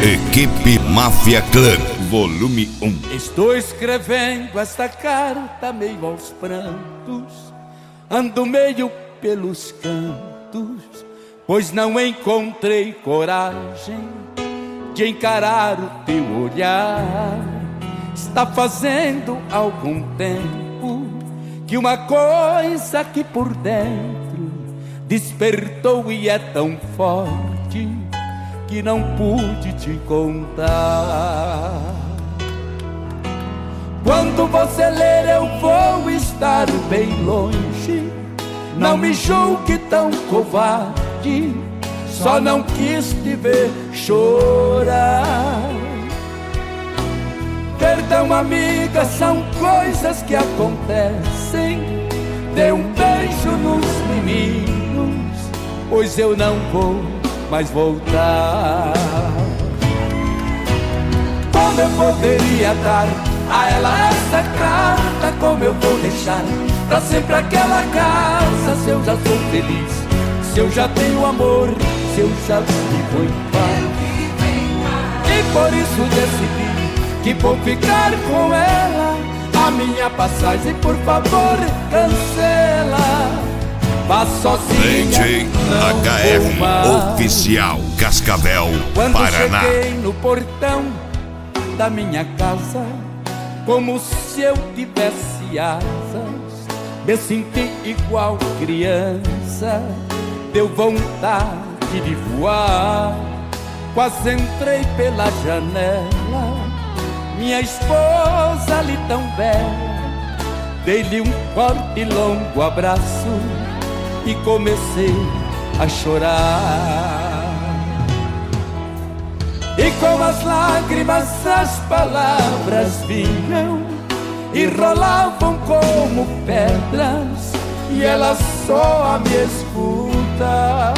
Equipe Máfia Clã, volume 1. Estou escrevendo esta carta meio aos prantos, ando meio pelos cantos, pois não encontrei coragem de encarar o teu olhar. Está fazendo algum tempo que uma coisa aqui por dentro despertou e é tão forte que não pude te contar. Quando você ler eu vou estar bem longe, não me julgue tão covarde, só não quis te ver chorar. Perdão, amiga, são coisas que acontecem. Dê um beijo nos meninos, pois eu não vou mais voltar. Como eu poderia dar a ela essa carta? Como eu vou deixar pra sempre aquela casa? Se eu já sou feliz, se eu já tenho amor, se eu já vivo em paz. E por isso decidi que vou ficar com ela. A minha passagem, por favor, cancela. Vá sozinha, DJ HR Oficial, Cascavel, quando Paraná. cheguei no portão da minha casa, como se eu tivesse asas, me senti igual criança. Deu vontade de voar, quase entrei pela janela. Minha esposa ali tão bela, dei-lhe um forte e longo abraço e comecei a chorar. E com as lágrimas as palavras vinham e rolavam como pedras, e ela só me escuta.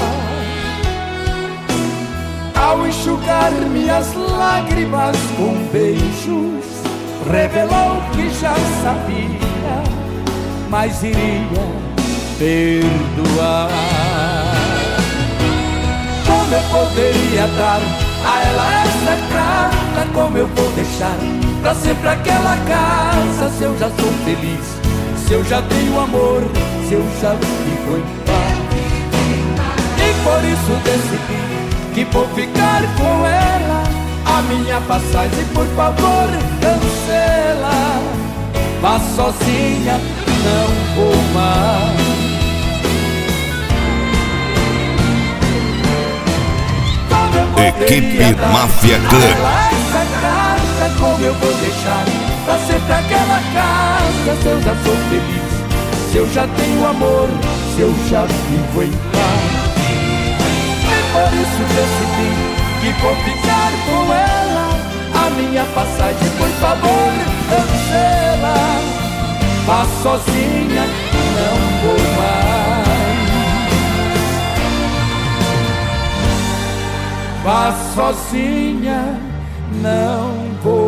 Ao enxugar minhas lágrimas com beijos, revelou que já sabia, mas iria perdoar. Como eu poderia dar a ela essa carta? Como eu vou deixar pra sempre aquela casa? Se eu já sou feliz, se eu já tenho amor, se eu já vivo em paz. E por isso decidi que vou ficar com ela. A minha passagem, por favor, cancela. Vá sozinha, não vou mais. Equipe Máfia Clã. Essa carta, como eu vou deixar pra sempre aquela casa? Se eu já sou feliz, se eu já tenho amor, se eu já vivo em paz. Por isso decidi que vou ficar com ela. A minha passagem, por favor, cancela. Vá sozinha, não vou mais. Vá sozinha, não vou